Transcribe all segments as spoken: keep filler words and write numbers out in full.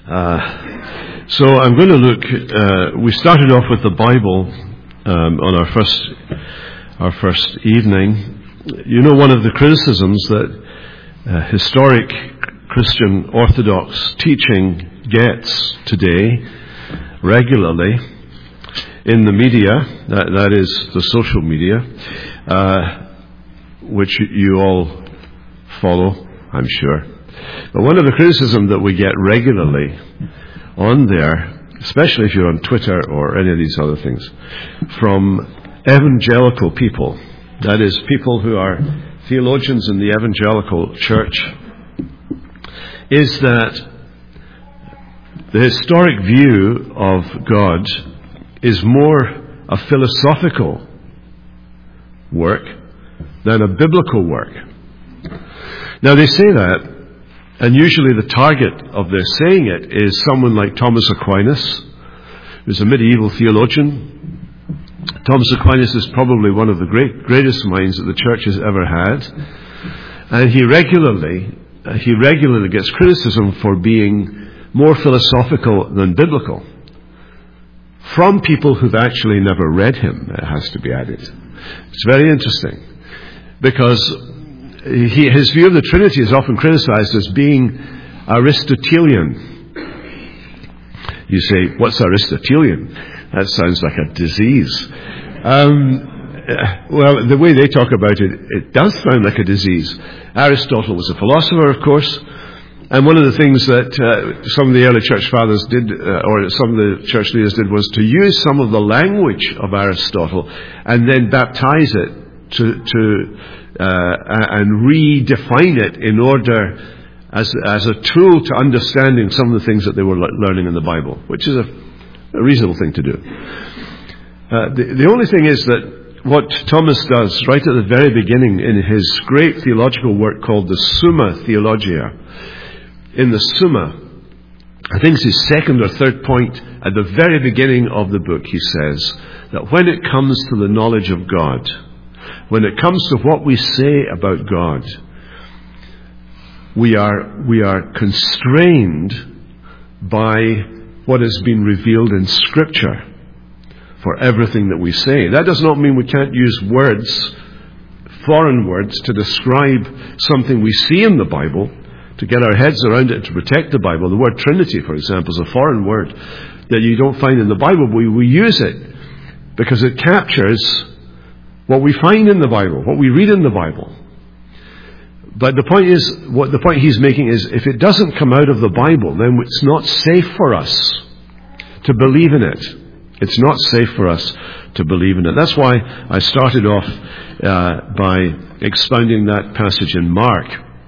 Uh, so I'm going to look, uh, we started off with the Bible um, on our first our first evening. You know, one of the criticisms that uh, historic Christian Orthodox teaching gets today regularly in the media, that, that is the social media, uh, which you all follow, I'm sure. But one of the criticisms that we get regularly on there, especially if you're on Twitter or any of these other things, from evangelical people, that is, people who are theologians in the evangelical church, is that the historic view of God is more a philosophical work than a biblical work. Now they say that, and usually the target of their saying it is someone like Thomas Aquinas, who's a medieval theologian. Thomas Aquinas is probably one of the great greatest minds that the church has ever had, and he regularly uh, he regularly gets criticism for being more philosophical than biblical from people who've actually never read him. It has to be added. It's very interesting because He, his view of the Trinity is often criticized as being Aristotelian. You say, what's Aristotelian? That sounds like a disease. Um, well, the way they talk about it, it does sound like a disease. Aristotle was a philosopher, of course, and one of the things that uh, some of the early church fathers did, uh, or some of the church leaders did, was to use some of the language of Aristotle and then baptize it to... to Uh, and redefine it in order as as a tool to understanding some of the things that they were le- learning in the Bible, which is a, a reasonable thing to do. Uh, the, the only thing is that what Thomas does right at the very beginning in his great theological work called the Summa Theologia, in the Summa, I think it's his second or third point at the very beginning of the book, he says that when it comes to the knowledge of God, when it comes to what we say about God, we are we are constrained by what has been revealed in Scripture for everything that we say. That does not mean we can't use words, foreign words, to describe something we see in the Bible, to get our heads around it, to protect the Bible. The word Trinity, for example, is a foreign word that you don't find in the Bible. We, we use it because it captures what we find in the Bible, what we read in the Bible. But the point is, what the point he's making is, if it doesn't come out of the Bible, then it's not safe for us to believe in it. It's not safe for us to believe in it. That's why I started off uh, by expounding that passage in Mark.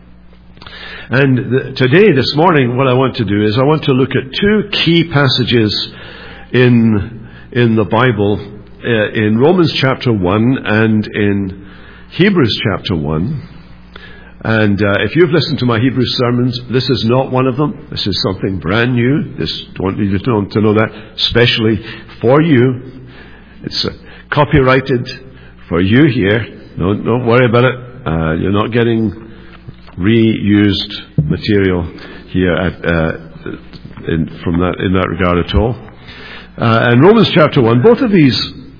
And the, today, this morning, what I want to do is I want to look at two key passages in in the Bible, Uh, in Romans chapter one and in Hebrews chapter one. And uh, if you've listened to my Hebrews sermons, this is not one of them. This is something brand new. This, I want you to know, to know that, especially for you. It's uh, copyrighted for you here. Don't, don't worry about it. Uh, you're not getting reused material here at, uh, in, from that, in that regard at all. Uh, and Romans chapter one, both of these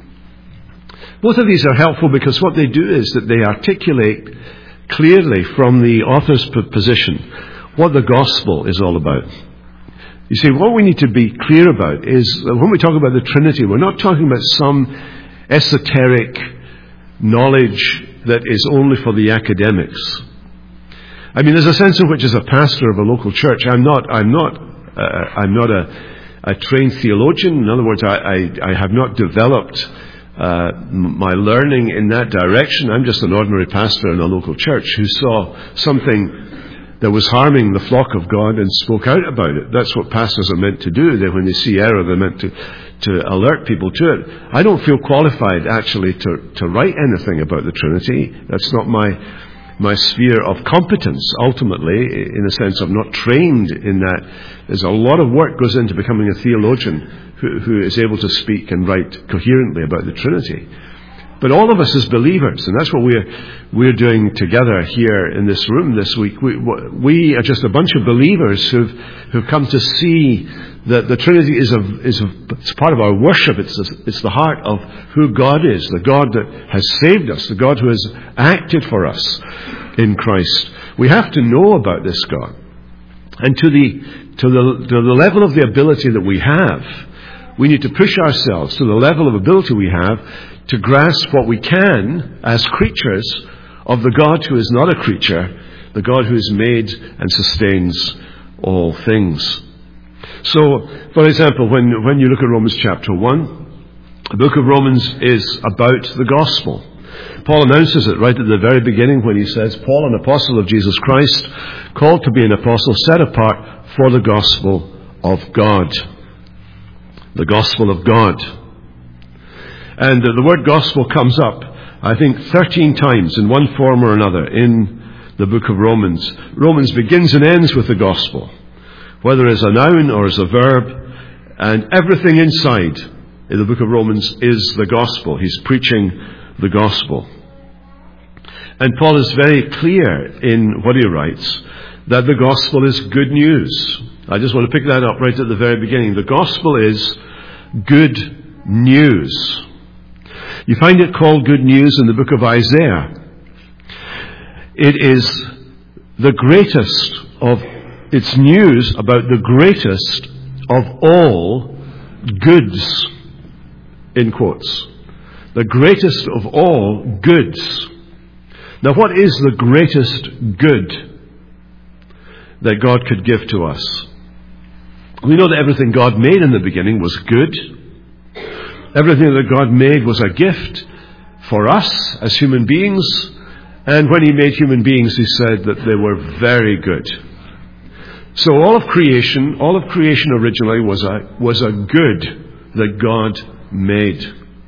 Both of these are helpful because what they do is that they articulate clearly from the author's position what the gospel is all about. You see, what we need to be clear about is that when we talk about the Trinity, we're not talking about some esoteric knowledge that is only for the academics. I mean, there's a sense in which, as a pastor of a local church, I'm not, I'm not, uh, I'm not a, a trained theologian. In other words, I, I, I have not developed Uh, my learning in that direction. I'm just an ordinary pastor in a local church who saw something that was harming the flock of God and spoke out about it. That's what pastors are meant to do. That when they see error, they're meant to, to alert people to it. I don't feel qualified actually to, to write anything about the Trinity. That's not my my sphere of competence, ultimately, in the sense I'm not trained in that. There's a lot of work goes into becoming a theologian who, who is able to speak and write coherently about the Trinity. But all of us as believers, and that's what we're we're doing together here in this room this week, we, we are just a bunch of believers who've who've come to see that the Trinity is a is a, it's part of our worship. It's a, it's the heart of who God is, the God that has saved us, the God who has acted for us in Christ. We have to know about this God, and to the to the to the level of the ability that we have, we need to push ourselves to the level of ability we have to grasp what we can as creatures of the God who is not a creature, the God who has made and sustains all things. So, for example, when, when you look at Romans chapter one, the book of Romans is about the gospel. Paul announces it right at the very beginning when he says, Paul, an apostle of Jesus Christ, called to be an apostle, set apart for the gospel of God. The gospel of God. And the word gospel comes up, I think, thirteen times in one form or another in the book of Romans. Romans begins and ends with the gospel, whether as a noun or as a verb, and everything inside in the book of Romans is the gospel. He's preaching the gospel. And Paul is very clear in what he writes, that the gospel is good news. I just want to pick that up right at the very beginning. The gospel is good news. You find it called good news in the book of Isaiah. It is the greatest of, it's news about the greatest of all goods, in quotes. The greatest of all goods. Now, what is the greatest good that God could give to us? We know that everything God made in the beginning was good. Everything that God made was a gift for us as human beings. And when He made human beings, He said that they were very good. So all of creation, all of creation originally was a, was a good that God made.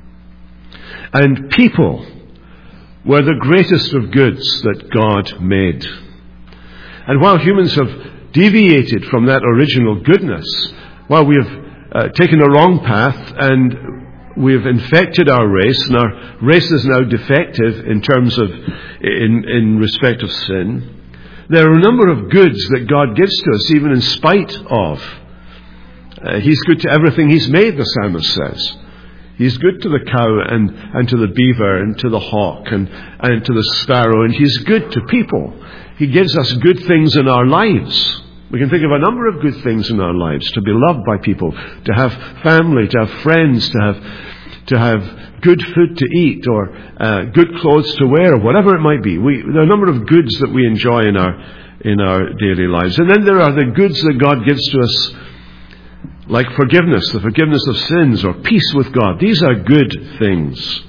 And people were the greatest of goods that God made. And while humans have deviated from that original goodness, while we have uh, taken a wrong path and we've infected our race, and our race is now defective in terms of, in, in respect of sin, there are a number of goods that God gives to us even in spite of. Uh, he's good to everything He's made, the psalmist says. He's good to the cow and, and to the beaver and to the hawk and, and to the sparrow, and He's good to people. He gives us good things in our lives. We can think of a number of good things in our lives. To be loved by people, to have family, to have friends, to have to have good food to eat, or uh, good clothes to wear, or whatever it might be. We, there are a number of goods that we enjoy in our in our daily lives. And then there are the goods that God gives to us, like forgiveness, the forgiveness of sins, or peace with God. These are good things.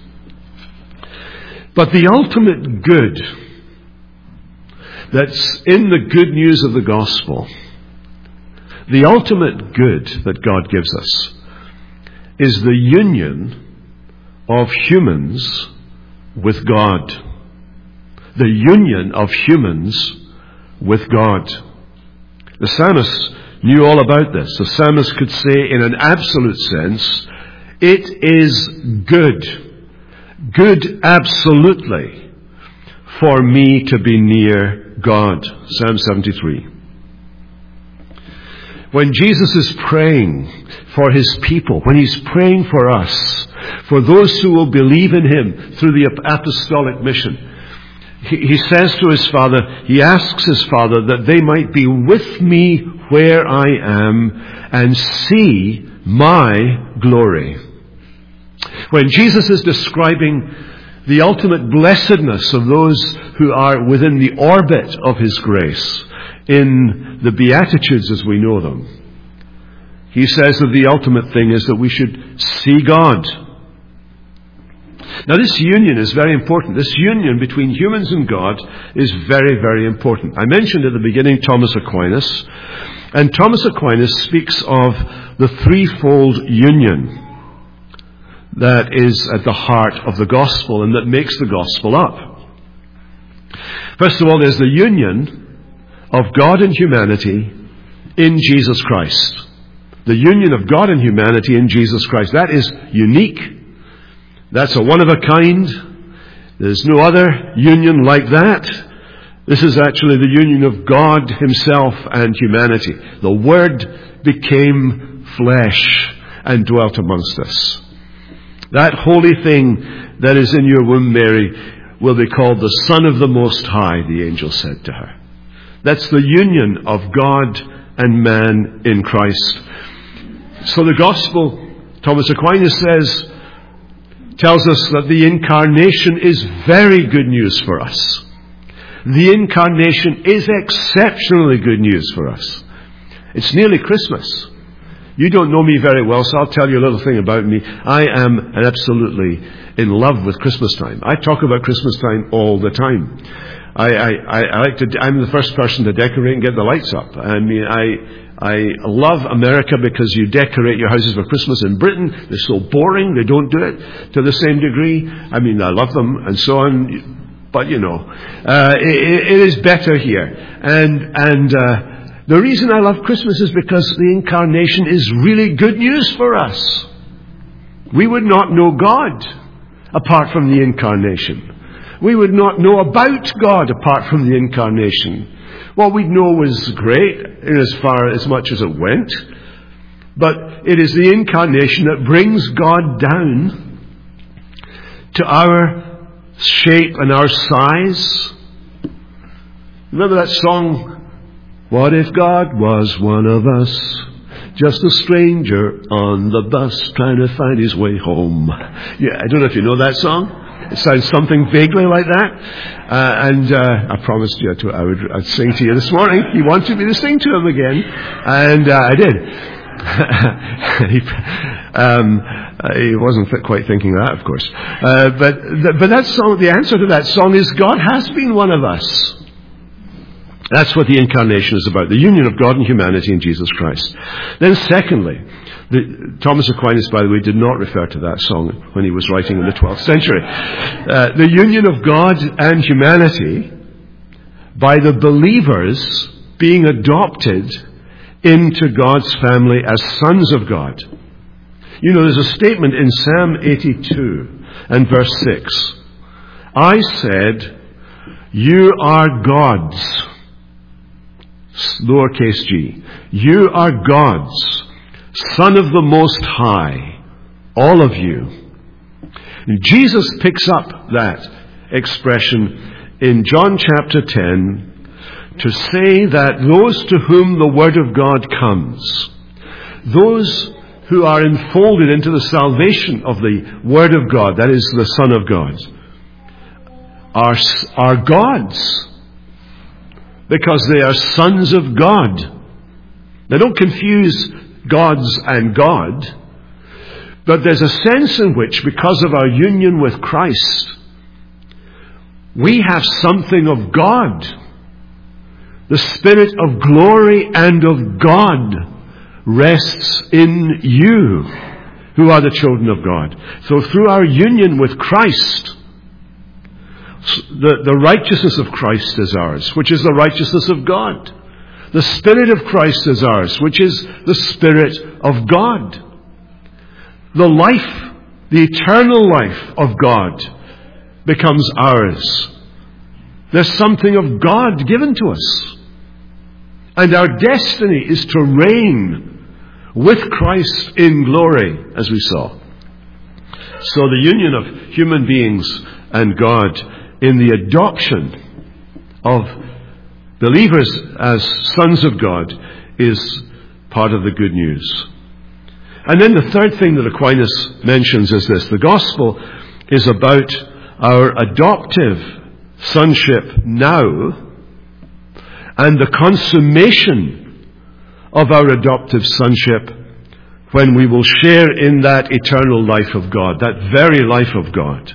But the ultimate good that's in the good news of the gospel, the ultimate good that God gives us, is the union of humans with God. The union of humans with God. The psalmist knew all about this. The psalmist could say in an absolute sense, it is good, good absolutely, for me to be near God. Psalm seventy-three. When Jesus is praying for His people, when He's praying for us, for those who will believe in Him through the apostolic mission, he, he says to His Father, He asks His Father that they might be with me where I am and see my glory. When Jesus is describing the ultimate blessedness of those who are within the orbit of His grace, in the Beatitudes as we know them, He says that the ultimate thing is that we should see God. Now, this union is very important. This union between humans and God is very, very important. I mentioned at the beginning Thomas Aquinas, and Thomas Aquinas speaks of the threefold union that is at the heart of the gospel and that makes the gospel up. First of all, there's the union of God and humanity in Jesus Christ. The union of God and humanity in Jesus Christ. That is unique. That's a one-of-a-kind. There's no other union like that. This is actually the union of God himself and humanity. The Word became flesh and dwelt amongst us. That holy thing that is in your womb, Mary, will be called the Son of the Most High, the angel said to her. That's the union of God and man in Christ. So the Gospel, Thomas Aquinas says, tells us that the incarnation is very good news for us. The incarnation is exceptionally good news for us. It's nearly Christmas. You don't know me very well, so I'll tell you a little thing about me. I am absolutely in love with Christmas time. I talk about Christmas time all the time. I, I, I like to, I'm the first person to decorate and get the lights up. I mean, I, I love America because you decorate your houses for Christmas. In Britain, they're so boring, they don't do it to the same degree. I mean, I love them and so on, but you know, uh, it, it is better here. And, and, uh, the reason I love Christmas is because the incarnation is really good news for us. We would not know God apart from the incarnation. We would not know about God apart from the incarnation. What we'd know was great in as far as much as it went. But it is the incarnation that brings God down to our shape and our size. Remember that song, what if God was one of us, just a stranger on the bus trying to find his way home? Yeah, I don't know if you know that song. It sounds something vaguely like that. Uh, and uh, I promised you to, I would I'd sing to you this morning. He wanted me to sing to him again. And uh, I did. he, um, he wasn't quite thinking that, of course. Uh, but, but that song, the answer to that song is God has been one of us. That's what the incarnation is about, the union of God and humanity in Jesus Christ. Then secondly, the, Thomas Aquinas, by the way, did not refer to that song when he was writing in the twelfth century. Uh, the union of God and humanity by the believers being adopted into God's family as sons of God. You know, there's a statement in Psalm eighty-two and verse six. I said, you are God's. Lowercase g. You are God's, Son of the Most High, all of you. And Jesus picks up that expression in John chapter ten to say that those to whom the Word of God comes, those who are enfolded into the salvation of the Word of God, that is the Son of God, are, are God's. Because they are sons of God. Now don't confuse gods and God. But there's a sense in which, because of our union with Christ, we have something of God. The Spirit of glory and of God rests in you, who are the children of God. So through our union with Christ, The, the righteousness of Christ is ours, which is the righteousness of God. The Spirit of Christ is ours, which is the Spirit of God. The life, the eternal life of God becomes ours. There's something of God given to us. And our destiny is to reign with Christ in glory, as we saw. So the union of human beings and God in the adoption of believers as sons of God is part of the good news. And then the third thing that Aquinas mentions is this. The gospel is about our adoptive sonship now and the consummation of our adoptive sonship when we will share in that eternal life of God, that very life of God.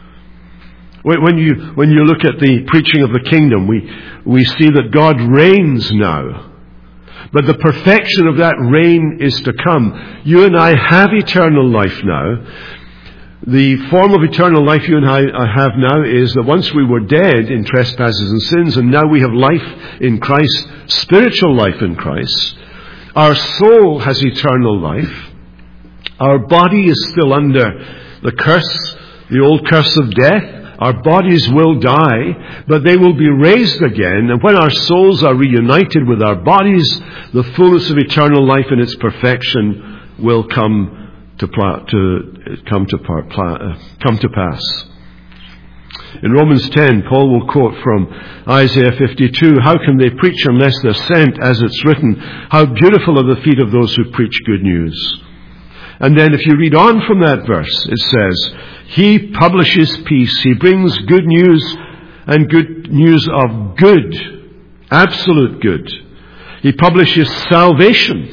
When you, when you look at the preaching of the kingdom, we, we see that God reigns now. But the perfection of that reign is to come. You and I have eternal life now. The form of eternal life you and I have now is that once we were dead in trespasses and sins, and now we have life in Christ, spiritual life in Christ. Our soul has eternal life. Our body is still under the curse, the old curse of death. Our bodies will die, but they will be raised again. And when our souls are reunited with our bodies, the fullness of eternal life in its perfection will come to, pla- to come to par- pla- uh, come to pass. In Romans ten, Paul will quote from Isaiah fifty-two, "How can they preach unless they're sent? As it's written, how beautiful are the feet of those who preach good news." And then if you read on from that verse, it says, "He publishes peace. He brings good news, and good news of good, absolute good. He publishes salvation."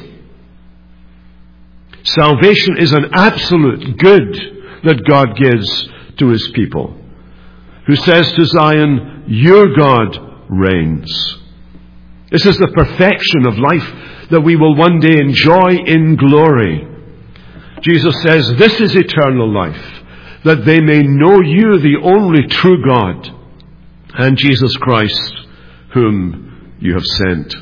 Salvation is an absolute good that God gives to His people, who says to Zion, "Your God reigns." This is the perfection of life that we will one day enjoy in glory. Jesus says, "This is eternal life, that they may know you, the only true God, and Jesus Christ, whom you have sent."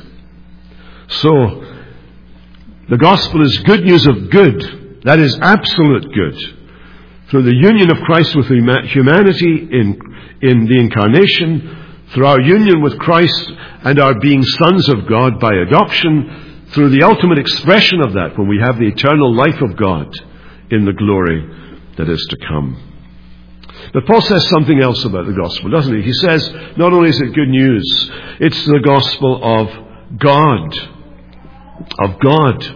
So, the gospel is good news of good. That is absolute good. Through the union of Christ with humanity in, in the incarnation, through our union with Christ and our being sons of God by adoption, through the ultimate expression of that when we have the eternal life of God in the glory that is to come. But Paul says something else about the gospel, doesn't he? He says, not only is it good news, it's the gospel of God. Of God.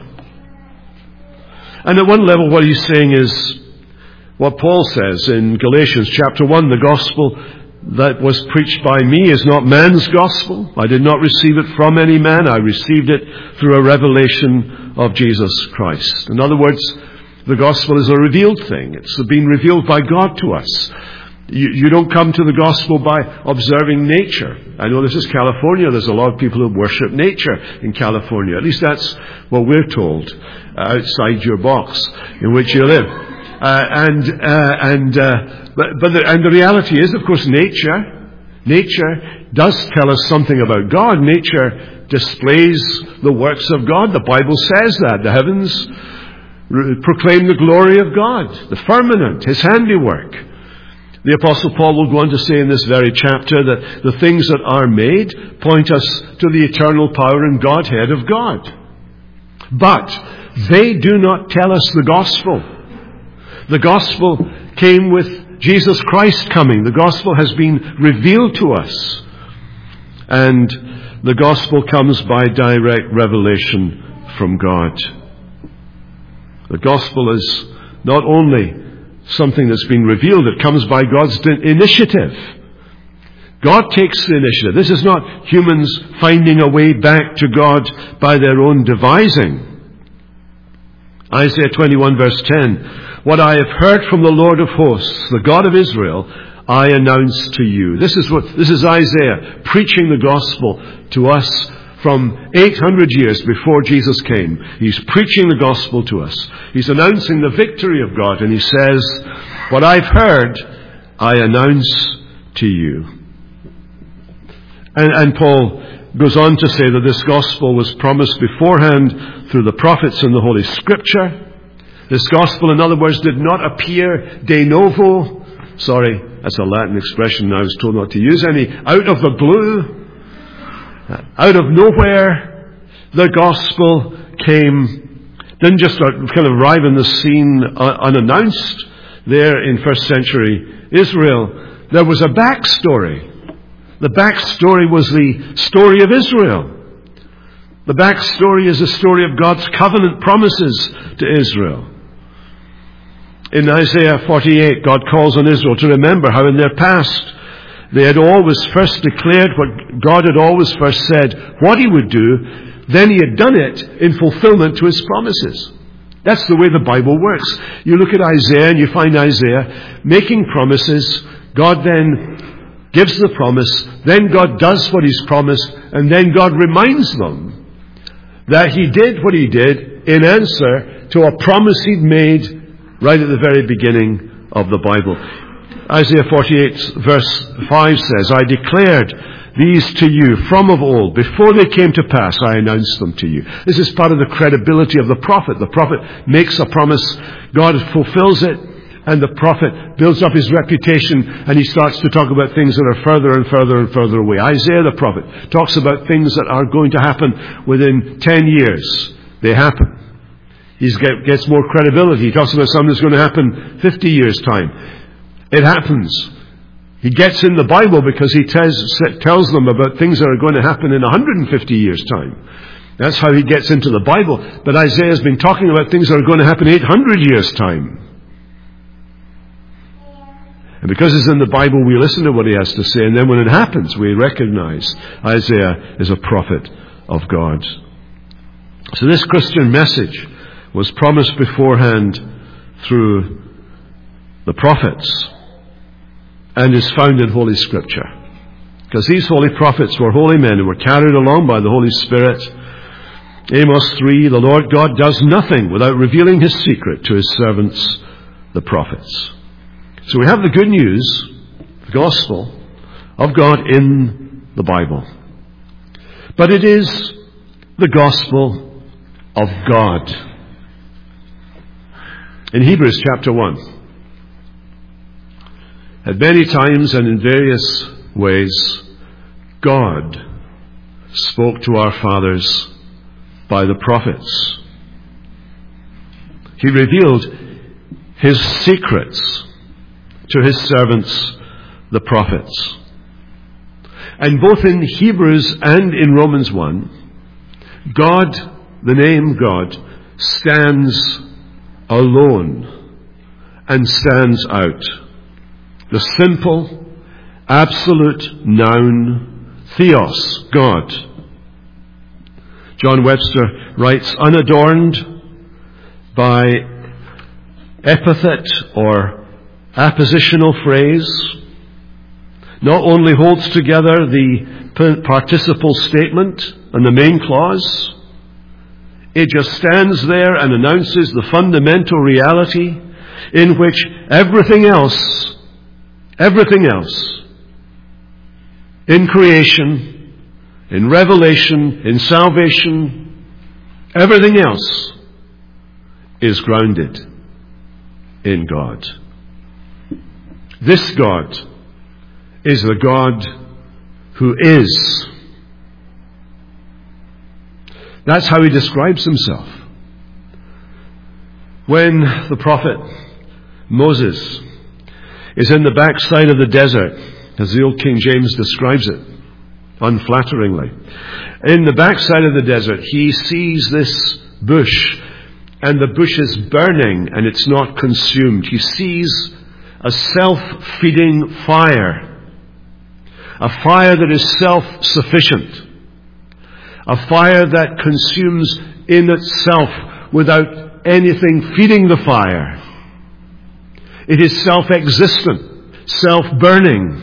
And at one level what he's saying is what Paul says in Galatians chapter one, "The gospel that was preached by me is not man's gospel. I did not receive it from any man. I received it through a revelation of Jesus Christ." In other words, the gospel is a revealed thing. It's been revealed by God to us. You, you don't come to the gospel by observing nature. I know this is California. There's a lot of people who worship nature in California. At least that's what we're told, uh, outside your box in which you live. Uh, and uh, and uh, but, but the, and the reality is, of course, nature nature does tell us something about God. Nature displays the works of God. The Bible says that the heavens re- proclaim the glory of God, the firmament, His handiwork. The Apostle Paul will go on to say in this very chapter that the things that are made point us to the eternal power and Godhead of God. But they do not tell us the gospel. The gospel came with Jesus Christ coming. The gospel has been revealed to us. And the gospel comes by direct revelation from God. The gospel is not only something that's been revealed, it comes by God's initiative. God takes the initiative. This is not humans finding a way back to God by their own devising. Isaiah twenty-one verse ten, "What I have heard from the Lord of hosts, the God of Israel, I announce to you." This is what, this is Isaiah preaching the gospel to us from eight hundred years before Jesus came. He's preaching the gospel to us. He's announcing the victory of God, and he says, "What I've heard, I announce to you." And, and Paul goes on to say that this gospel was promised beforehand through the prophets and the Holy Scripture. This gospel, in other words, did not appear de novo. Sorry, that's a Latin expression I was told not to use any. Out of the blue. Out of nowhere, the gospel came, didn't just kind of arrive on the scene unannounced there in first century Israel. There was a backstory. The backstory was the story of Israel. The backstory is the story of God's covenant promises to Israel. In Isaiah forty-eight, God calls on Israel to remember how in their past they had always first declared what God had always first said, what He would do, then He had done it in fulfillment to His promises. That's the way the Bible works. You look at Isaiah and you find Isaiah making promises. God then gives the promise. Then God does what He's promised. And then God reminds them that He did what He did in answer to a promise He'd made right at the very beginning of the Bible. Isaiah forty-eight verse five says, "I declared these to you from of old. Before they came to pass, I announced them to you." This is part of the credibility of the prophet. The prophet makes a promise, God fulfills it, And the prophet builds up his reputation, and he starts to talk about things that are further and further and further away. Isaiah the prophet talks about things that are going to happen within ten years. They happen. He gets more credibility. He talks about something that's going to happen fifty years' time. It happens. He gets in the Bible because he tells, tells them about things that are going to happen in one hundred fifty years' time. That's how he gets into the Bible. But Isaiah has been talking about things that are going to happen in eight hundred years' time. And because it's in the Bible, we listen to what he has to say. And then when it happens, we recognize Isaiah is a prophet of God. So this Christian message was promised beforehand through the prophets and is found in Holy Scripture. Because these holy prophets were holy men who were carried along by the Holy Spirit. Amos three, the Lord God does nothing without revealing his secret to his servants, the prophets. So we have the good news, the gospel of God in the Bible. But it is the gospel of God. In Hebrews chapter one, at many times and in various ways, God spoke to our fathers by the prophets. He revealed his secrets to his servants, the prophets. And both in Hebrews and in Romans one, God, the name God, stands alone and stands out. The simple, absolute noun, theos, God. John Webster writes, unadorned by epithet or appositional phrase, not only holds together the participle statement and the main clause, it just stands there and announces the fundamental reality in which everything else, everything else, in creation, in revelation, in salvation, everything else is grounded in God. This God is the God who is. That's how he describes himself. When the prophet Moses is in the backside of the desert, as the old King James describes it, unflatteringly. In the backside of the desert, he sees this bush, and the bush is burning, and it's not consumed. He sees a self-feeding fire, a fire that is self-sufficient, a fire that consumes in itself without anything feeding the fire. It is self-existent, self-burning.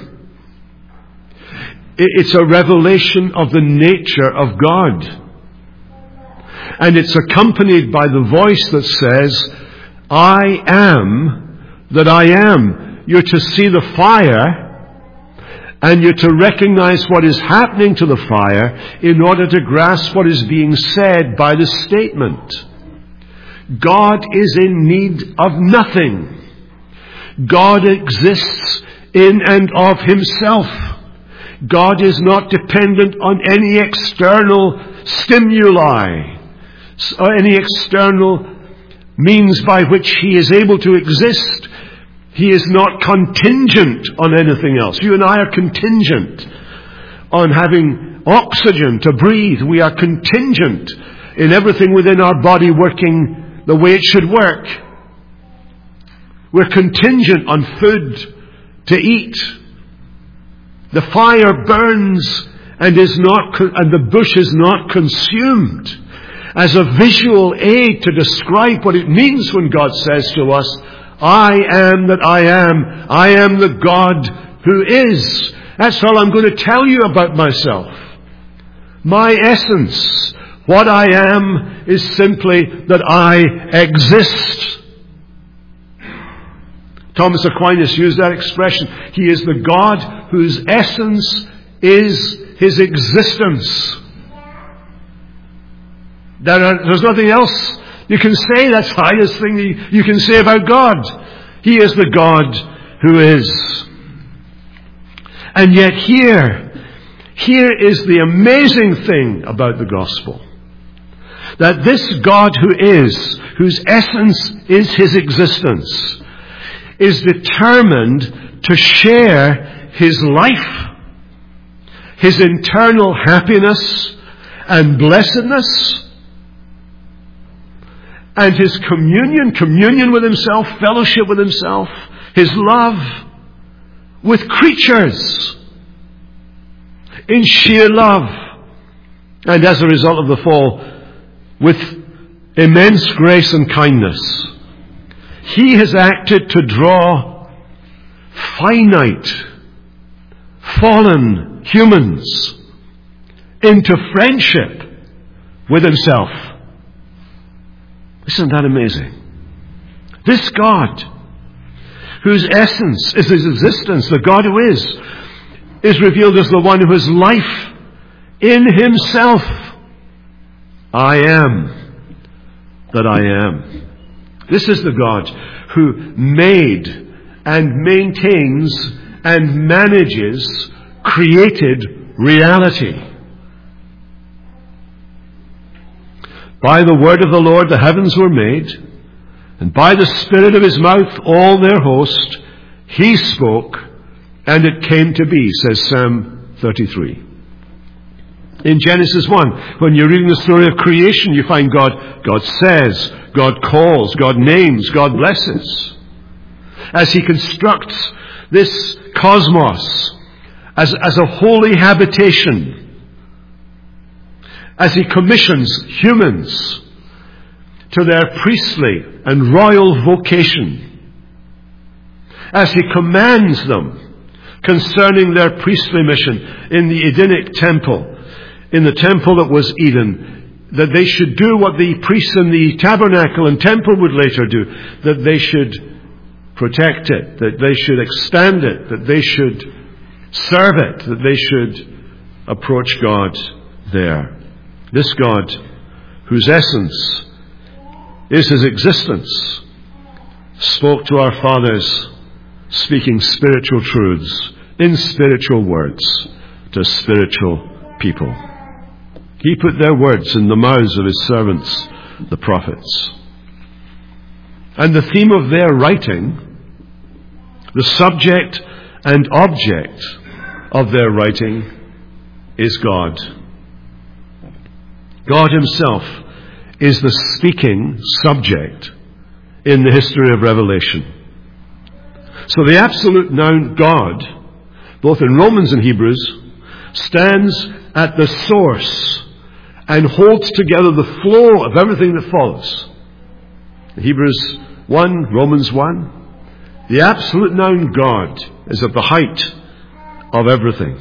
It's a revelation of the nature of God. And it's accompanied by the voice that says, I am that I am. You're to see the fire, and you're to recognize what is happening to the fire in order to grasp what is being said by the statement. God is in need of nothing. God exists in and of himself. God is not dependent on any external stimuli, or any external means by which he is able to exist. He is not contingent on anything else. You and I are contingent on having oxygen to breathe. We are contingent in everything within our body working the way it should work. We're contingent on food to eat. The fire burns and is not, and the bush is not consumed. As a visual aid to describe what it means when God says to us, I am that I am. I am the God who is. That's all I'm going to tell you about myself. My essence, what I am, is simply that I exist. Thomas Aquinas used that expression. He is the God whose essence is his existence. There are, there's nothing else you can say. That's the highest thing you can say about God. He is the God who is. And yet here, here is the amazing thing about the gospel. That this God who is, whose essence is his existence, is determined to share his life, his internal happiness and blessedness, and his communion, communion with himself, fellowship with himself, his love with creatures in sheer love. And as a result of the fall, with immense grace and kindness, he has acted to draw finite, fallen humans into friendship with himself. Isn't that amazing? This God, whose essence is his existence, the God who is, is revealed as the one who has life in himself. I am that I am. This is the God who made and maintains and manages created reality. By the word of the Lord the heavens were made, and by the Spirit of his mouth all their host. He spoke, and it came to be, says Psalm thirty-three. In Genesis one, when you're reading the story of creation, you find God, God says, God calls, God names, God blesses. As he constructs this cosmos as, as a holy habitation, as he commissions humans to their priestly and royal vocation, as he commands them concerning their priestly mission in the Edenic temple, in the temple that was Eden, that they should do what the priests in the tabernacle and temple would later do, that they should protect it, that they should extend it, that they should serve it, that they should approach God there. This God, whose essence is his existence, spoke to our fathers, speaking spiritual truths in spiritual words to spiritual people. He put their words in the mouths of his servants, the prophets. And the theme of their writing, the subject and object of their writing, is God. God himself is the speaking subject in the history of Revelation. So the absolute noun God, both in Romans and Hebrews, stands at the source and holds together the flow of everything that follows. Hebrews one, Romans one. The absolute noun God is at the height of everything.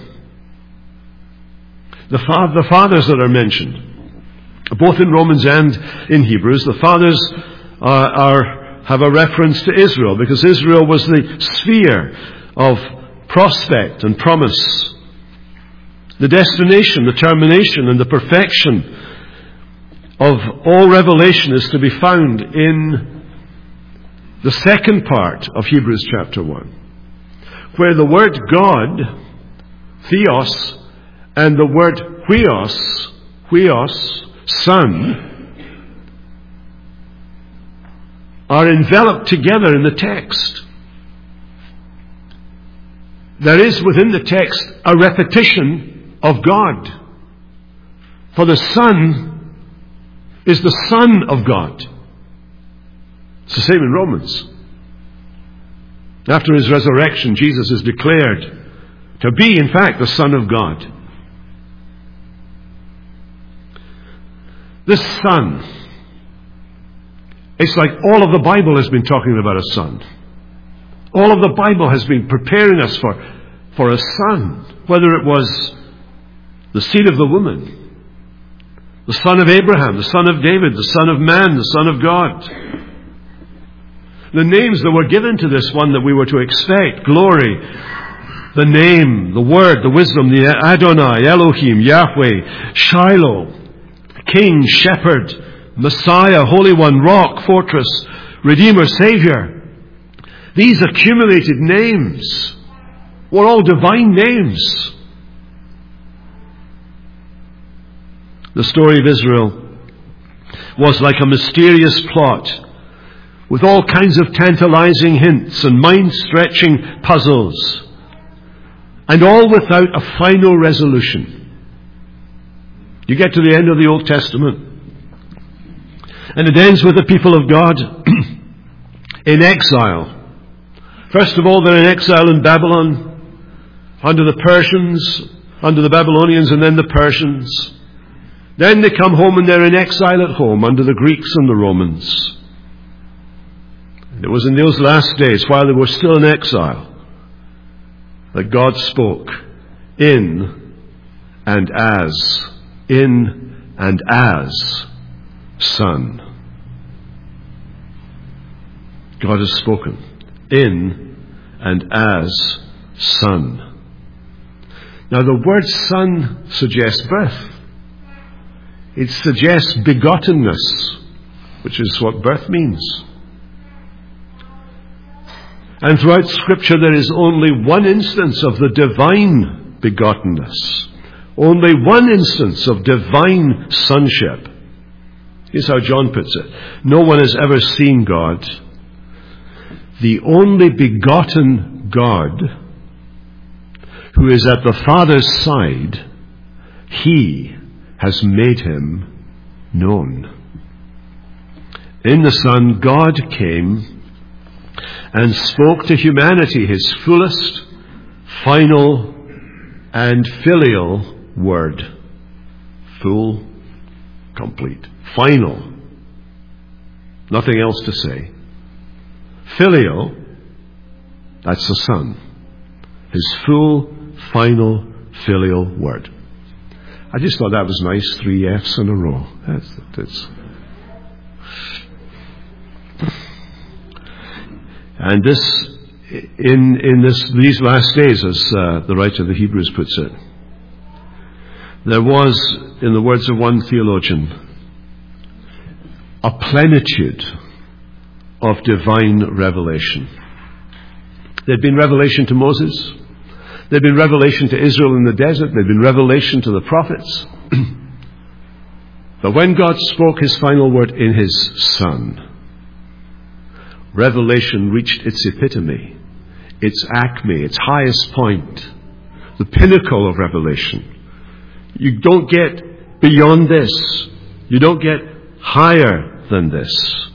The, fa- the fathers that are mentioned, both in Romans and in Hebrews, the fathers are, are, have a reference to Israel, because Israel was the sphere of prospect and promise. The destination, the termination, and the perfection of all revelation is to be found in the second part of Hebrews chapter one, where the word God, theos, and the word huios, huios, Son, are enveloped together in the text. There is within the text a repetition of God. For the Son is the Son of God. It's the same in Romans. After his resurrection, Jesus is declared to be, in fact, the Son of God. This Son, it's like all of the Bible has been talking about a son. All of the Bible has been preparing us for, for a son, whether it was the seed of the woman, the son of Abraham, the son of David, the son of man, the son of God. The names that were given to this one that we were to expect: glory, the name, the word, the wisdom, the Adonai, Elohim, Yahweh, Shiloh, King, Shepherd, Messiah, Holy One, Rock, Fortress, Redeemer, Savior. These accumulated names were all divine names. The story of Israel was like a mysterious plot with all kinds of tantalizing hints and mind-stretching puzzles, and all without a final resolution. You get to the end of the Old Testament, and it ends with the people of God in exile. First of all, they're in exile in Babylon, under the Persians, under the Babylonians, and then the Persians. Then they come home and they're in exile at home under the Greeks and the Romans. And it was in those last days, while they were still in exile, that God spoke in and as, in and as Son. God has spoken in and as Son. Now the word Son suggests birth. It suggests begottenness, which is what birth means. And throughout Scripture there is only one instance of the divine begottenness. Only one instance of divine sonship. Here's how John puts it. No one has ever seen God. The only begotten God, who is at the Father's side, He has made Him known. In the Son, God came and spoke to humanity His fullest, final, and filial word. Full, complete, final. Nothing else to say. Filial, that's the Son. His full, final, filial word. I just thought that was nice, three F's in a row. That's, that's. And this, in in this these last days, as uh, the writer of the Hebrews puts it, there was, in the words of one theologian, a plenitude of divine revelation. There'd been revelation to Moses. There'd been revelation to Israel in the desert. There'd been revelation to the prophets. But when God spoke His final word in His Son, revelation reached its epitome, its acme, its highest point, the pinnacle of revelation. You don't get beyond this. You don't get higher than this.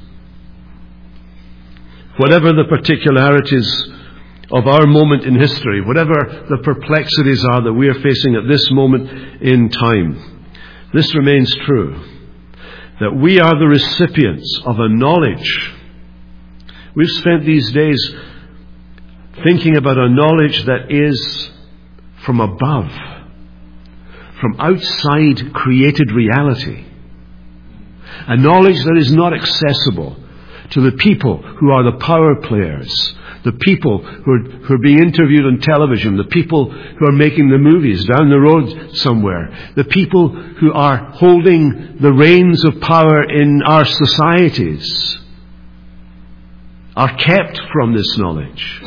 Whatever the particularities of our moment in history, whatever the perplexities are that we are facing at this moment in time, this remains true, that we are the recipients of a knowledge. We've spent these days thinking about a knowledge that is from above, from outside created reality, a knowledge that is not accessible to the people who are the power players, the people who are, who are being interviewed on television, the people who are making the movies down the road somewhere, the people who are holding the reins of power in our societies, are kept from this knowledge.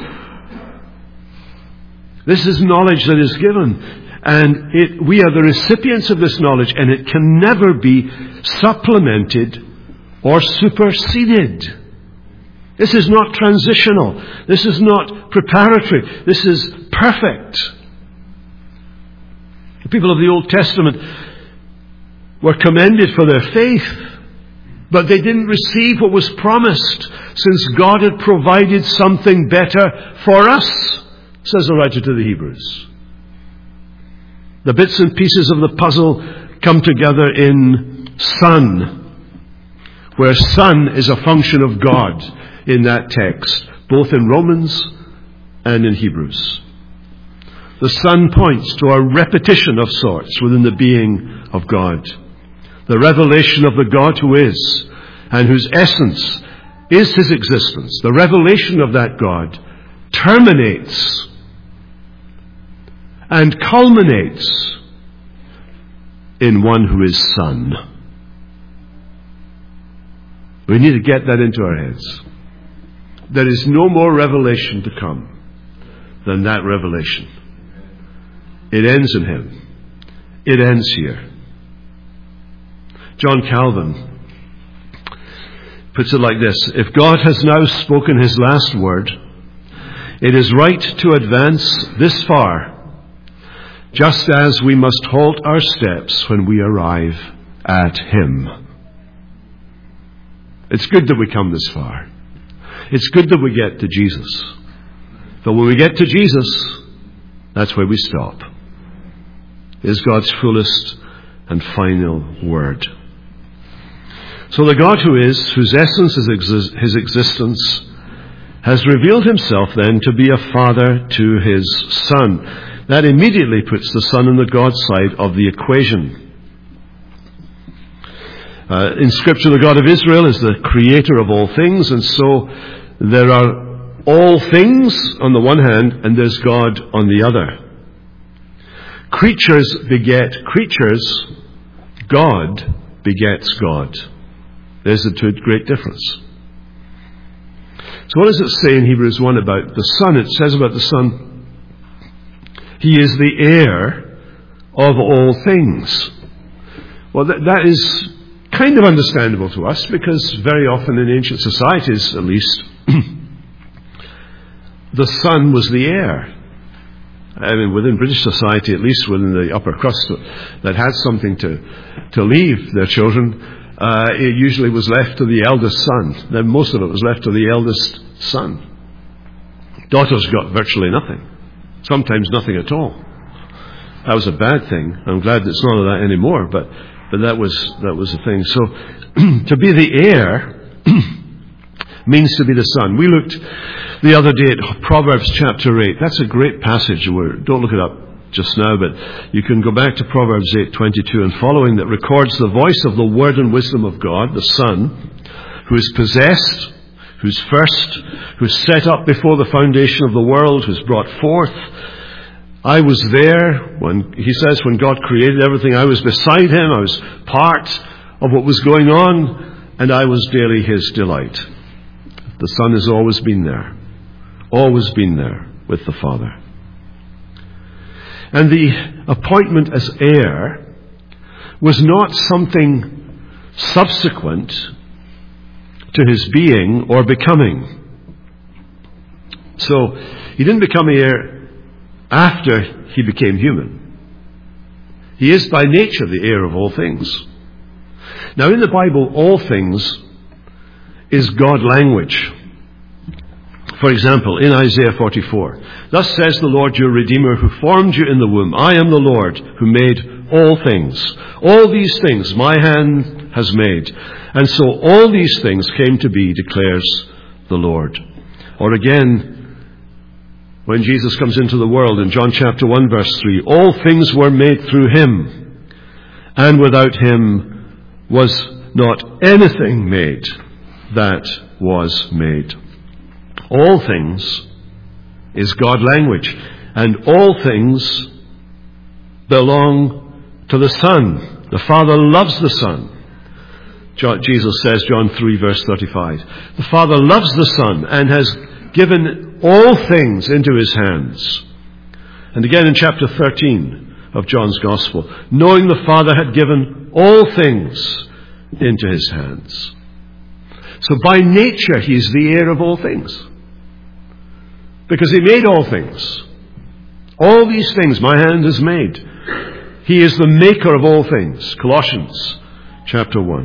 This is knowledge that is given, and it, we are the recipients of this knowledge, and it can never be supplemented or superseded. This is not transitional. This is not preparatory. This is perfect. The people of the Old Testament were commended for their faith, but they didn't receive what was promised, since God had provided something better for us, says the writer to the Hebrews. The bits and pieces of the puzzle come together in Son, where Son is a function of God in that text, both in Romans and in Hebrews. The Son points to a repetition of sorts within the being of God. The revelation of the God who is, and whose essence is His existence. The revelation of that God terminates and culminates in one who is Son. We need to get that into our heads. There is no more revelation to come than that revelation. It ends in him. It ends here. John Calvin puts it like this: if God has now spoken his last word, it is right to advance this far, just as we must halt our steps when we arrive at him. It's good that we come this far. It's good that we get to Jesus. But when we get to Jesus, that's where we stop. Is God's fullest and final word. So the God who is, whose essence is exi- his existence, has revealed himself then to be a father to his Son. That immediately puts the Son on the God side of the equation. Uh, in Scripture, the God of Israel is the creator of all things, and so there are all things on the one hand, and there's God on the other. Creatures beget creatures. God begets God. There's a great difference. So what does it say in Hebrews one about the Son? It says about the Son, he is the heir of all things. Well, that, that is kind of understandable to us, because very often in ancient societies, at least, the son was the heir. I mean, within British society, at least within the upper crust that had something to, to leave their children, uh, it usually was left to the eldest son. Then most of it was left to the eldest son. Daughters got virtually nothing. Sometimes nothing at all. That was a bad thing. I'm glad it's none of that anymore, but But that was that was the thing. So, to be the heir means to be the son. We looked the other day at Proverbs chapter eight. That's a great passage. We're, don't look it up just now, but you can go back to Proverbs eight twenty-two and following, that records the voice of the word and wisdom of God, the Son, who is possessed, who's first, who's set up before the foundation of the world, who's brought forth. I was there when, he says, when God created everything. I was beside him. I was part of what was going on, and I was daily his delight. The Son has always been there. Always been there with the Father. And the appointment as heir was not something subsequent to his being or becoming. So, he didn't become heir after he became human. He is by nature the heir of all things. Now in the Bible, all things is God language. For example, in Isaiah forty-four, thus says the Lord your Redeemer, who formed you in the womb. I am the Lord who made all things. All these things my hand has made. And so all these things came to be, declares the Lord. Or again, when Jesus comes into the world in John chapter one verse three, all things were made through him, and without him was not anything made that was made. All things is God language, and all things belong to the Son. The Father loves the Son. John, Jesus says, John three verse thirty-five, the Father loves the Son and has given all things into his hands. And again in chapter thirteen of John's Gospel, knowing the Father had given all things into his hands. So by nature he is the heir of all things, because he made all things. All these things my hand has made. He is the maker of all things. Colossians chapter one.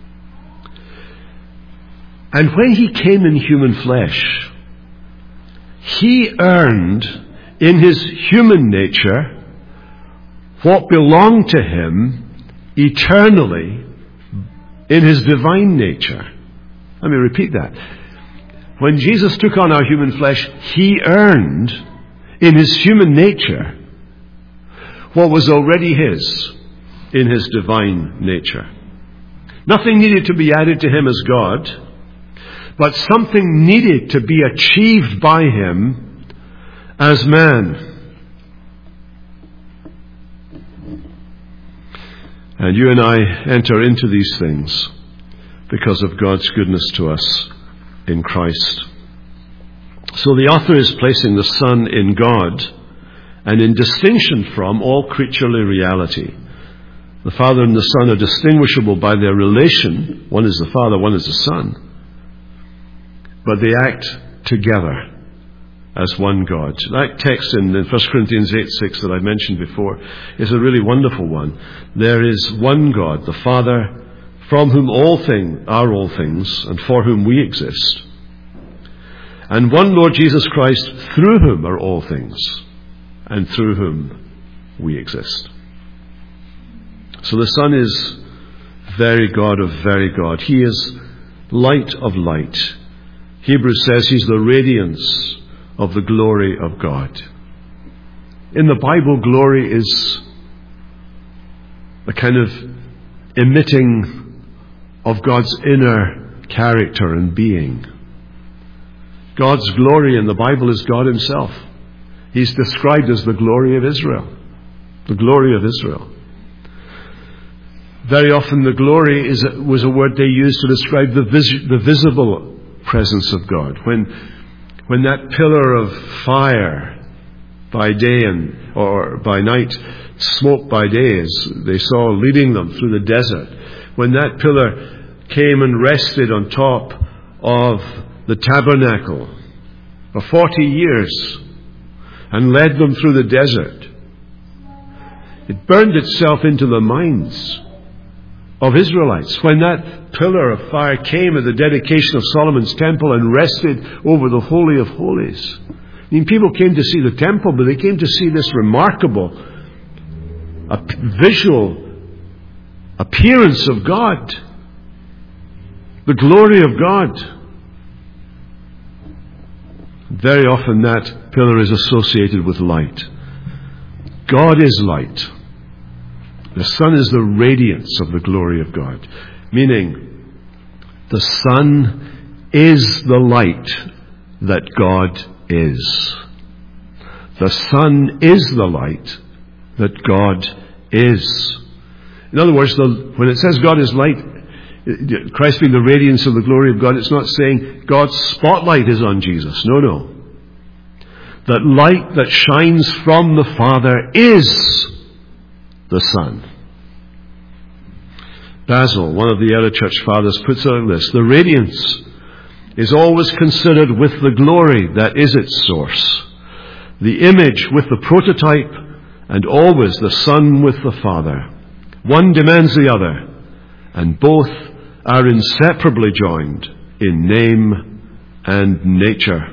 And when he came in human flesh, he earned in his human nature what belonged to him eternally in his divine nature. Let me repeat that. When Jesus took on our human flesh, he earned in his human nature what was already his in his divine nature. Nothing needed to be added to him as God, but something needed to be achieved by him as man. And you and I enter into these things because of God's goodness to us in Christ. So the author is placing the Son in God and in distinction from all creaturely reality. The Father and the Son are distinguishable by their relation. One is the Father, one is the Son. But they act together as one God. That text in First Corinthians eight six that I mentioned before is a really wonderful one. There is one God, the Father, from whom all things are all things, and for whom we exist. And one Lord Jesus Christ, through whom are all things, and through whom we exist. So the Son is very God of very God. He is light of light. Hebrews says he's the radiance of the glory of God. In the Bible, glory is a kind of emitting of God's inner character and being. God's glory in the Bible is God himself. He's described as the glory of Israel. The glory of Israel. Very often the glory is a, was a word they used to describe the, vis, the visible presence of God. When, when that pillar of fire by day and or by night, smoke by day, as they saw leading them through the desert, when that pillar came and rested on top of the tabernacle for forty years and led them through the desert, it burned itself into the minds of Israelites. When that pillar of fire came at the dedication of Solomon's temple and rested over the Holy of Holies. I mean, people came to see the temple, but they came to see this remarkable a visual appearance of God. The glory of God. Very often that pillar is associated with light. God is light. The Son is the radiance of the glory of God. Meaning, the Son is the light that God is. The Son is the light that God is. In other words, the, when it says God is light, Christ being the radiance of the glory of God, it's not saying God's spotlight is on Jesus. No, no. That light that shines from the Father is the Son. Basil, one of the early church fathers, puts it like this: the radiance is always considered with the glory that is its source, the image with the prototype, and always the Son with the Father. One demands the other, and both are inseparably joined in name and nature.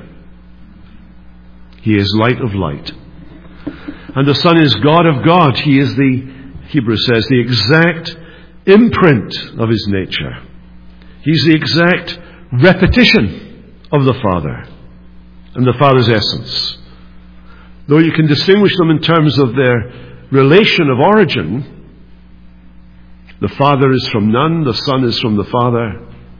He is light of light. And the Son is God of God. He is the, Hebrews says, the exact imprint of his nature. He's the exact repetition of the Father and the Father's essence. Though you can distinguish them in terms of their relation of origin, the Father is from none, the Son is from the Father.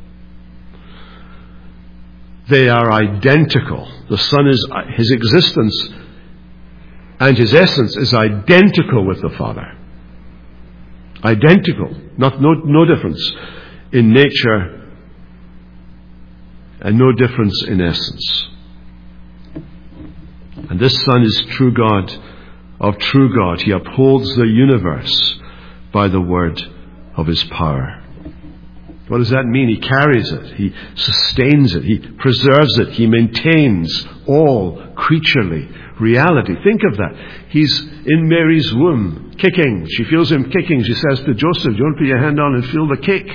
They are identical. The Son is, his existence and his essence is identical with the Father. Identical. Not, no, no difference in nature and no difference in essence. And this Son is true God of true God. He upholds the universe by the word of his power. What does that mean? He carries it. He sustains it. He preserves it. He maintains all creaturely reality. Think of that. He's in Mary's womb, kicking. She feels him kicking. She says to Joseph, "Do you want to put your hand on and feel the kick?"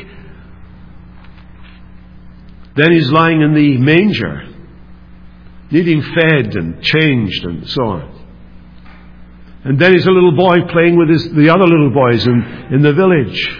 Then he's lying in the manger, needing fed and changed and so on. And then he's a little boy playing with his, the other little boys in, in the village.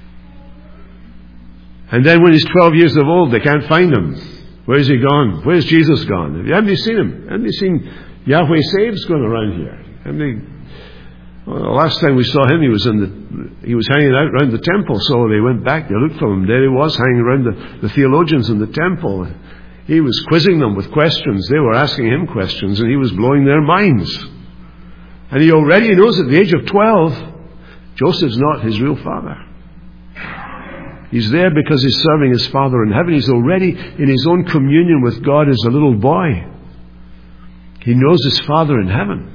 And then when he's twelve years of old, they can't find him. Where's he gone? Where's Jesus gone? Haven't you seen him? Haven't you seen Yahweh Saves going around here? Haven't you? Well, the last time we saw him, he was in the, he was hanging out around the temple. So they went back, they looked for him. There he was, hanging around the, the theologians in the temple. He was quizzing them with questions. They were asking him questions, and he was blowing their minds. And he already knows at the age of twelve, Joseph's not his real father. He's there because he's serving his Father in heaven. He's already in his own communion with God as a little boy. He knows his Father in heaven.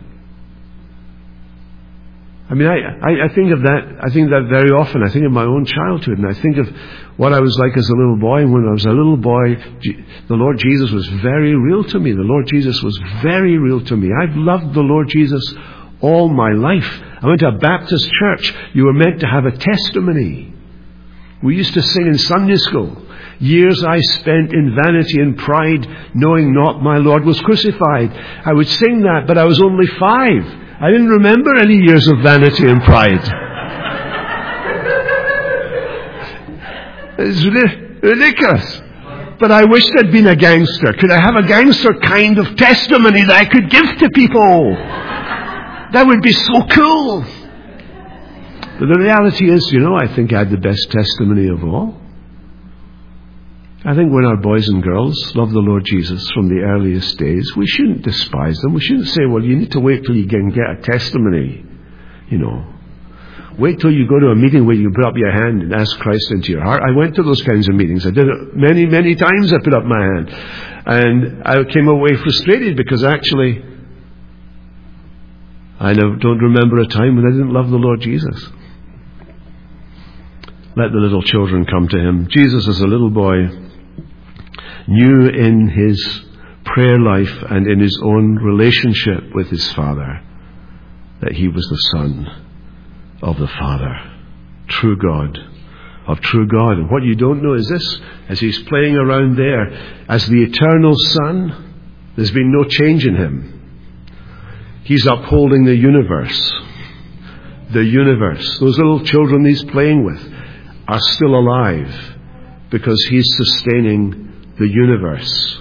I mean, I, I, I think of that, I think of that very often. I think of my own childhood, and I think of what I was like as a little boy. And when I was a little boy, the Lord Jesus was very real to me. The Lord Jesus was very real to me. I've loved the Lord Jesus all my life. I went to a Baptist church. You were meant to have a testimony. We used to sing in Sunday school. Years I spent in vanity and pride, knowing not my Lord was crucified. I would sing that, but I was only five. I didn't remember any years of vanity and pride. It's ridiculous. But I wished I'd been a gangster. Could I have a gangster kind of testimony that I could give to people? That would be so cool. But the reality is, you know, I think I had the best testimony of all. I think when our boys and girls love the Lord Jesus from the earliest days, we shouldn't despise them. We shouldn't say, well, you need to wait till you can get a testimony. You know, wait till you go to a meeting where you put up your hand and ask Christ into your heart. I went to those kinds of meetings. I did it many, many times. I put up my hand. And I came away frustrated because actually, I don't remember a time when I didn't love the Lord Jesus. Let the little children come to him. Jesus, as a little boy, knew in his prayer life and in his own relationship with his Father that he was the Son of the Father, true God, of true God. And what you don't know is this: as he's playing around there as the eternal Son, there's been no change in him. He's upholding the universe. The universe. Those little children he's playing with are still alive because he's sustaining the universe.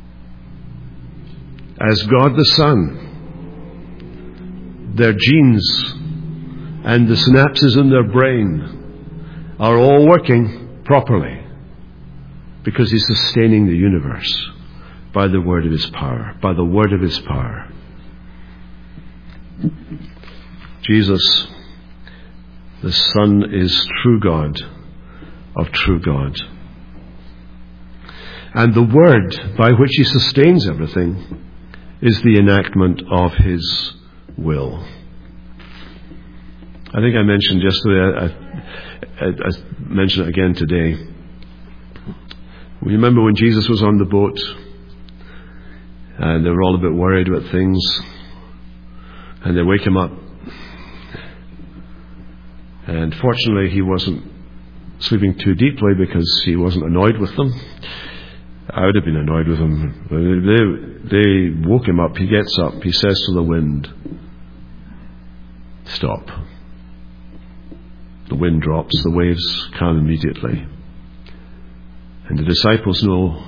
As God the Son, their genes and the synapses in their brain are all working properly because he's sustaining the universe by the word of his power, by the word of his power. Jesus, the Son, is true God of true God. And the word by which he sustains everything is the enactment of his will. I think I mentioned yesterday, I, I, I mentioned it again today. You remember when Jesus was on the boat and they were all a bit worried about things, and they wake him up. And fortunately he wasn't sleeping too deeply because he wasn't annoyed with them. I would have been annoyed with him. They, they woke him up. He gets up. He says to the wind, stop. The wind drops. The waves calm immediately. And the disciples know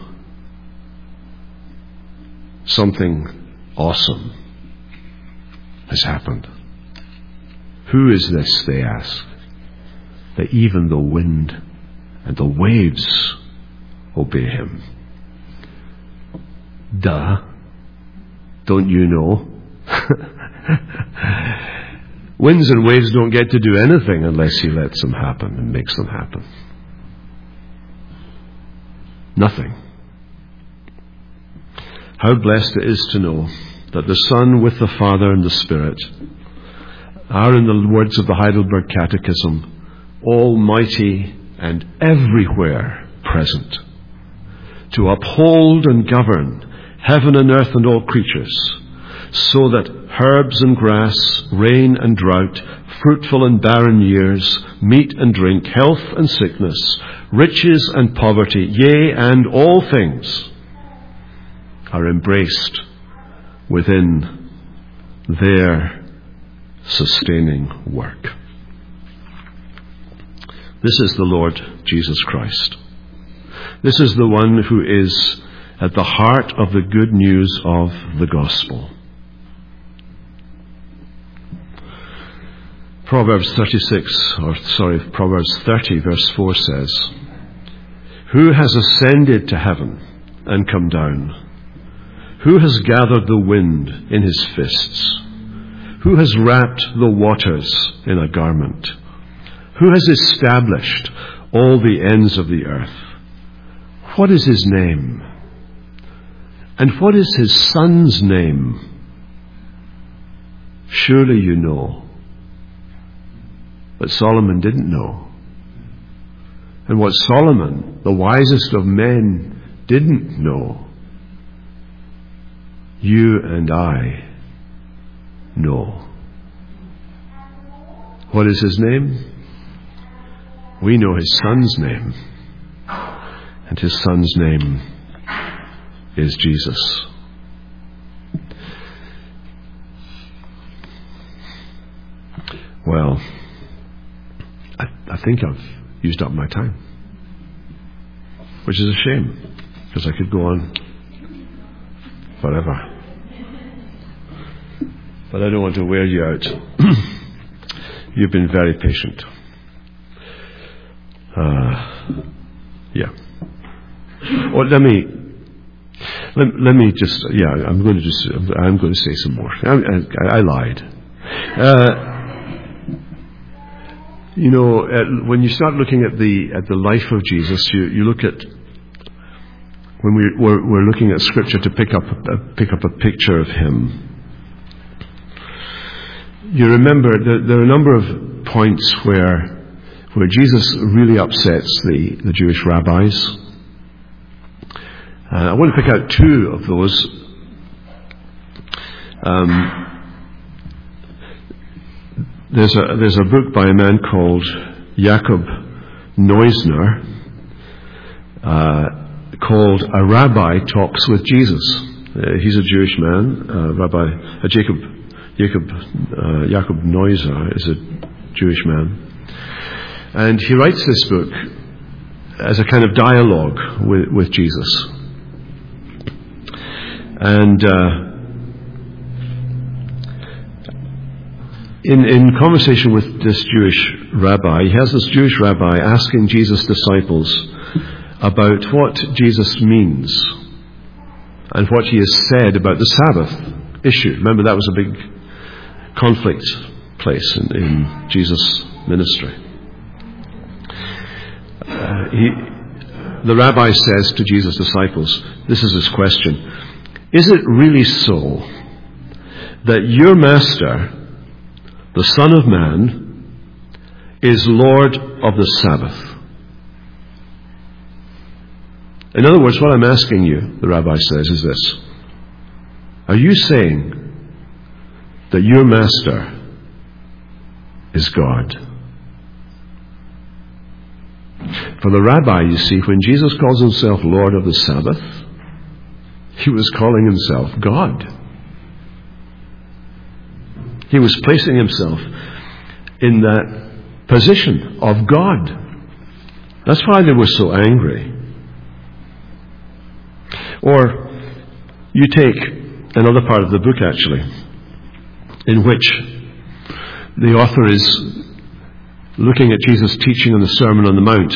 something awesome has happened. Who is this, they ask, that even the wind and the waves obey him? Duh. Don't you know? Winds and waves don't get to do anything unless he lets them happen and makes them happen. Nothing. How blessed it is to know that the Son with the Father and the Spirit are, in the words of the Heidelberg Catechism, almighty and everywhere present, to uphold and govern heaven and earth and all creatures, so that herbs and grass, rain and drought, fruitful and barren years, meat and drink, health and sickness, riches and poverty, yea, and all things are embraced within their sustaining work. This is the Lord Jesus Christ. This is the one who is at the heart of the good news of the gospel. Proverbs thirty-six, or sorry, Proverbs thirty verse four says, "Who has ascended to heaven and come down? Who has gathered the wind in his fists? Who has wrapped the waters in a garment? Who has established all the ends of the earth? What is his name? And what is his son's name? Surely you know. But Solomon didn't know. And what Solomon, the wisest of men, didn't know, you and I know. What is his name? We know his son's name. And his son's name is Jesus. Well, I, I think I've used up my time, which is a shame, because I could go on forever. But I don't want to wear you out. You've been very patient. Uh, yeah. Well, let me let, let me just yeah. I'm going to just I'm going to say some more. I, I, I lied. Uh, you know, uh, when you start looking at the at the life of Jesus, you, you look at when we we're, we're looking at Scripture to pick up uh, pick up a picture of him. You remember that there are a number of points where where Jesus really upsets the, the Jewish rabbis. Uh, I want to pick out two of those. Um, there's a there's a book by a man called Jacob Neusner uh, called "A Rabbi Talks with Jesus." Uh, he's a Jewish man. Uh, Rabbi uh, Jacob Jacob uh, Jacob Neusner is a Jewish man. And he writes this book as a kind of dialogue with, with Jesus. And uh, in, in conversation with this Jewish rabbi, he has this Jewish rabbi asking Jesus' disciples about what Jesus means and what he has said about the Sabbath issue. Remember, that was a big conflict place in, in Jesus' ministry. Uh, he, the rabbi says to Jesus' disciples, this is his question, is it really so that your master, the Son of Man, is Lord of the Sabbath? In other words, what I'm asking you, the rabbi says, is this. Are you saying that your master is God? For the rabbi, you see, when Jesus calls himself Lord of the Sabbath, he was calling himself God. He was placing himself in that position of God. That's why they were so angry. Or you take another part of the book, actually, in which the author is looking at Jesus' teaching on the Sermon on the Mount.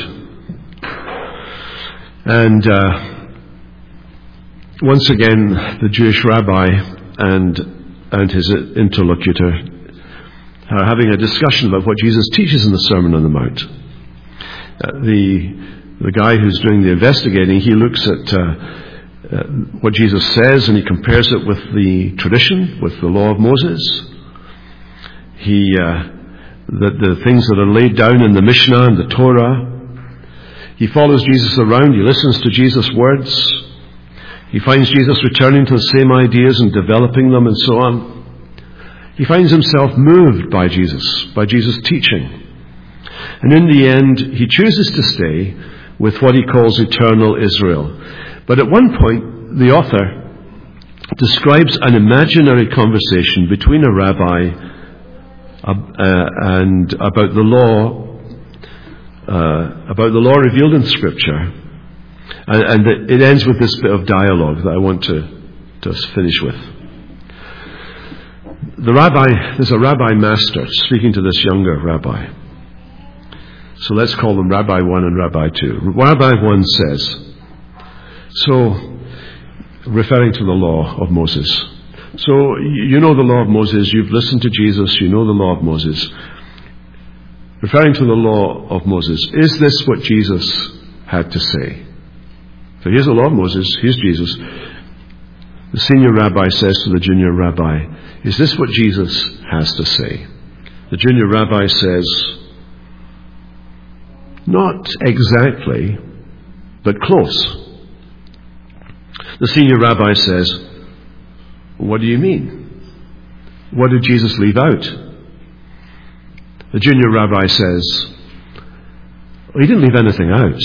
And uh, once again, the Jewish rabbi and and his interlocutor are having a discussion about what Jesus teaches in the Sermon on the Mount. Uh, the the guy who's doing the investigating, he looks at uh, uh, what Jesus says and he compares it with the tradition, with the law of Moses. He uh, The, the things that are laid down in the Mishnah and the Torah. He follows Jesus around. He listens to Jesus' words. He finds Jesus returning to the same ideas and developing them and so on. He finds himself moved by Jesus, by Jesus' teaching. And in the end, he chooses to stay with what he calls eternal Israel. But at one point, the author describes an imaginary conversation between a rabbi Uh, and about the law, uh, about the law revealed in Scripture, and, and it ends with this bit of dialogue that I want to to finish with. The rabbi, there's a rabbi master speaking to this younger rabbi. So let's call them Rabbi One and Rabbi Two. Rabbi One says, so, referring to the law of Moses. So, you know the law of Moses, you've listened to Jesus, you know the law of Moses. Referring to the law of Moses, is this what Jesus had to say? So here's the law of Moses, here's Jesus. The senior rabbi says to the junior rabbi, "Is this what Jesus has to say?" The junior rabbi says, "Not exactly, but close." The senior rabbi says, "What do you mean? What did Jesus leave out?" The junior rabbi says, "Well, he didn't leave anything out."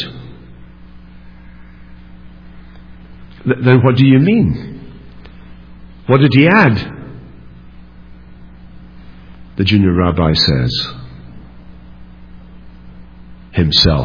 Th- then what do you mean? What did he add? The junior rabbi says, himself.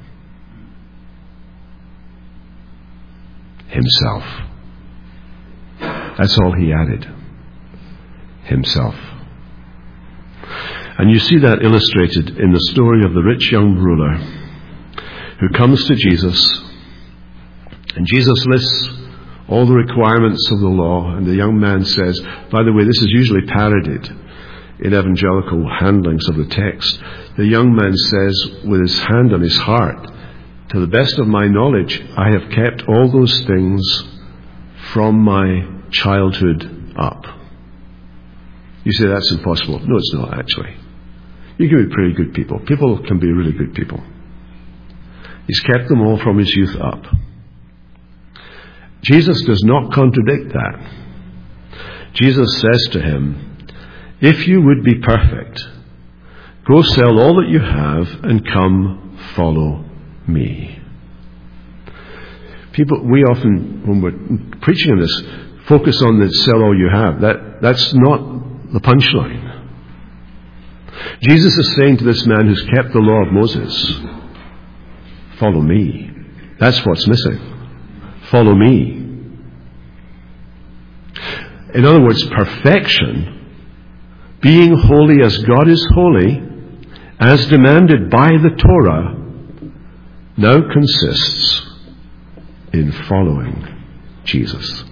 Himself. That's all he added. Himself. And you see that illustrated in the story of the rich young ruler who comes to Jesus, and Jesus lists all the requirements of the law, and the young man says, by the way, this is usually parodied in evangelical handlings of the text. The young man says, with his hand on his heart, "To the best of my knowledge, I have kept all those things from my childhood up." You say that's impossible. No, it's not, actually. You can be pretty good people. People can be really good people. He's kept them all from his youth up. Jesus does not contradict that. Jesus says to him, "If you would be perfect, go sell all that you have and come follow me." People, we often, when we're preaching on this, focus on the sell all you have. That, that's not the punchline. Jesus is saying to this man who's kept the law of Moses, follow me. That's what's missing. Follow me. In other words, perfection, being holy as God is holy, as demanded by the Torah, now consists in following Jesus.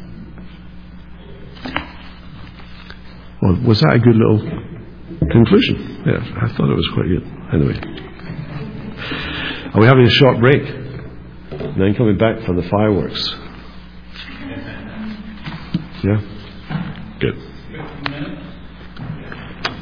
Well, was that a good little conclusion? Yeah, I thought it was quite good. Anyway. Are we having a short break? And then coming back for the fireworks? Yeah? Good.